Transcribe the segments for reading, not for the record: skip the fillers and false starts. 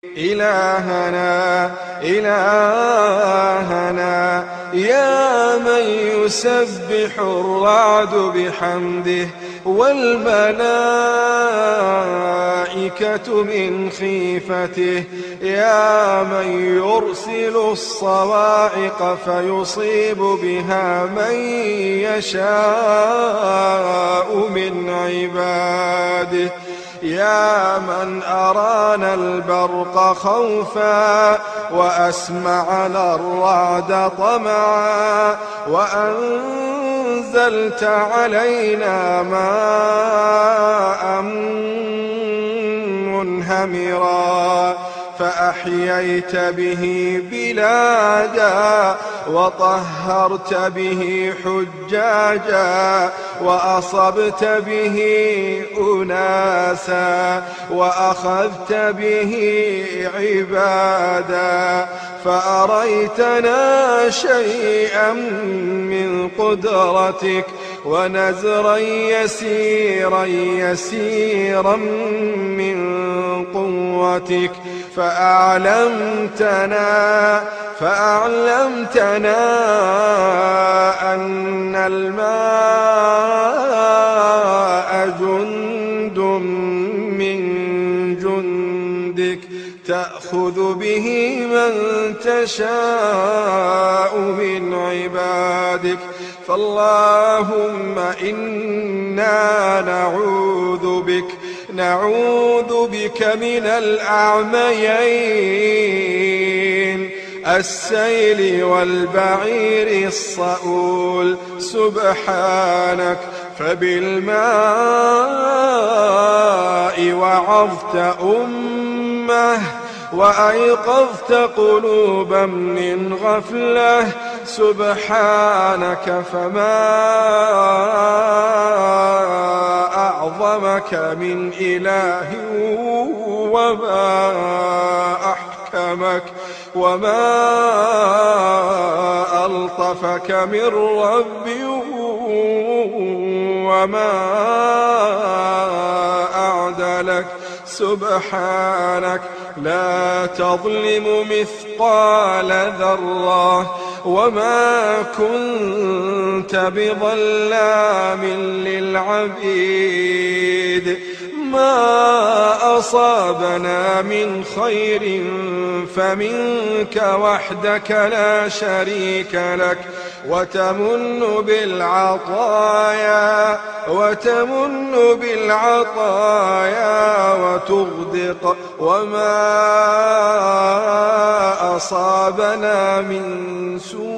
إلهنا إلهنا يا من يسبح الرعد بحمده والملائكة من خيفته، يا من يرسل الصواعق فيصيب بها من يشاء من عباده، يا من أرانا البرق خوفا وأسمعنا الرعد طمعا وأنزلت علينا ماء منهمرا فأحييت به بلادا وطهرت به حجاجا وأصبت به أناسا وأخذت به عبادا، فأريتنا شيئا من قدرتك ونزرا يسيرا يسيرا من قوتك، فأعلمتنا أن الماء جند من جندك تأخذ به من تشاء من عبادك، فاللهم إنا نعوذ بك من الأعميين السيل والبعير الصؤول، سبحانك فبالماء وعظت أمه وأيقظت قلوبا من غفلة، سبحانك فما أعظمك من إله وما أحكمك وما ألطفك من رب وما أعدلك، سبحانك لا تظلم مثقال ذرة وما كنت بظلام للعبيد، ما أصابنا من خير فمنك وحدك لا شريك لك، وتمن بالعطايا وتغدق، وما أصابنا من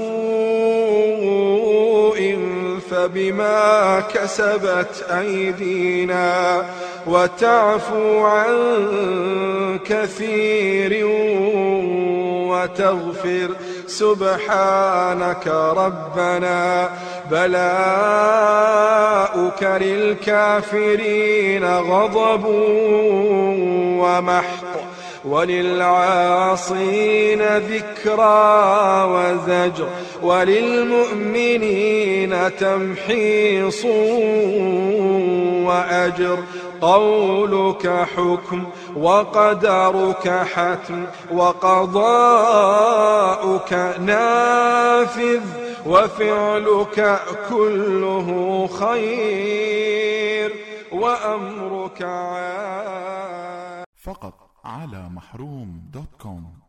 سوء فبما كسبت أيدينا، وتعفو عن كثير وتغفر، سبحانك ربنا بلاؤك للكافرين غضب ومحق، وللعاصين ذكرى وزجر، وللمؤمنين تمحيص وأجر، قولك حكم وقدرك حتم وقضاؤك نافذ، وفعلك كله خير وأمرك عاد. فقط على محروم.com.